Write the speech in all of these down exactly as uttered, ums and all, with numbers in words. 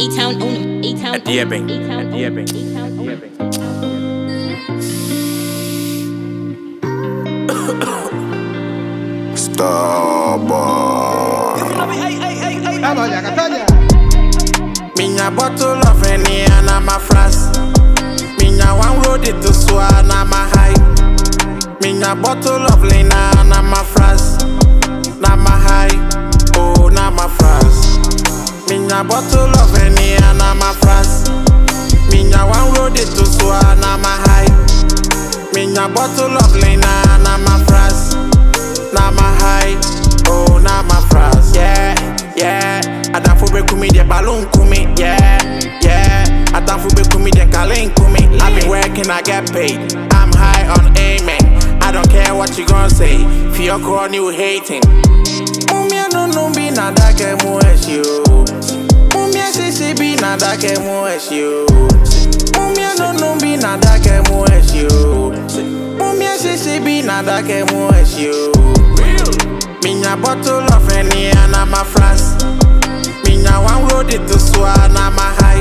A-Town on them, A-Town on Yeah, bang. A-Town Yeah, on bang. A-Town on Yeah, them. Starboy. Minya bottle of any and I'm a fras. Minya one road it to swan, I'm a high. Minya bottle of lina and I'm a fras. Nama high, oh nama fras. Minya bottle of any and I'm a fras. Minya one road it to swan, I'm a high. Minya bottle of lina and I'm a fras. Nama high, oh nama fras. Yeah, yeah. Adam fu be kumi de balloon kumi, yeah, yeah. Adam fu be kumi de kalin kumi. I've been working, I get paid. I'm high on amen. I don't care what you gon' say. If you're calling you hating. Mumia no no be na da ke mu esio. Mumia si si be na da ke mu esio. Mumia no no be na da ke mu esio. Mumia si si be na da ke mu esio. Minya bottle of any and I'm a fras. Minya one road it to swan, I'm a high.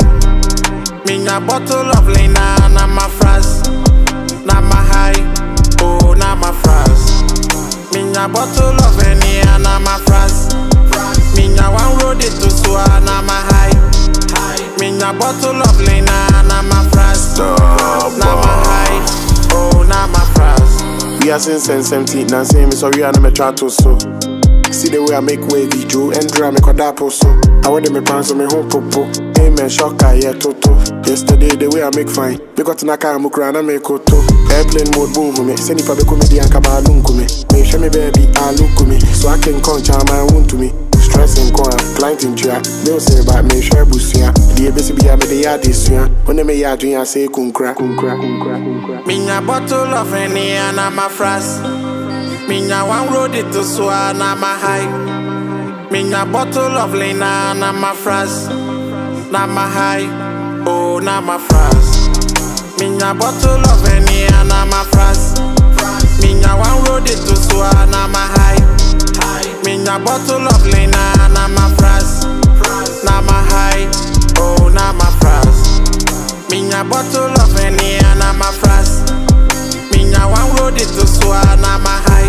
Minya bottle of lina and I'm a fras. Nama high, oh nama fras. Minya bottle of any and I'm a fras. Minya one road it to swan, I'm a high. Minya bottle of lina and I'm a fras. Nama high, oh nama fras. We are since seventeen, now say me sorry and me try to so. See the way I make wavy Joe and drum me kodapo so. I want me pants on me home popo. Amen shocker yeah toto. Yesterday the way I make fine. We got na car mukra na me koto. Airplane mode boom me. Send if I be comedy and kabalun me. Me show me baby I look me. So I can concha my wound to me. Stressing corner, client in track. They say about me share busia. The A B C be a me the yard this year. When they me yard drink I say kunkra kunkra kunkra kunkra. Minya bottle of any and I'm a fras. Minya one road it to swan, I'm a high. Minya bottle of lina and I'm a fras. Nama high, oh nama fras. Minya bottle of any and I'm a fras. Minya one road it to swan, I'm a high. Minya bottle of lina and I'm a fras. Nama high, oh nama fras. Minya bottle of any and I'm a fras. Minya one road it to swan, I'm a high.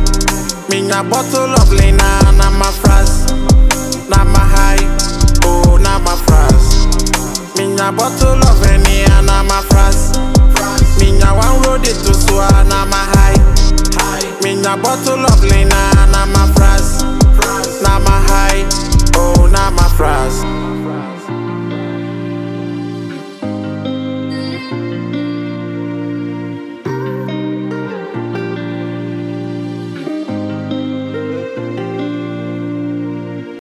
Minya bottle of lina and I'm a fras. Nama high, oh nama fras. Minya bottle of any and I'm a fras. Minya one road it to swan, I'm a high. Minya bottle of lina and I'm a fras. Nama high, oh nama fras.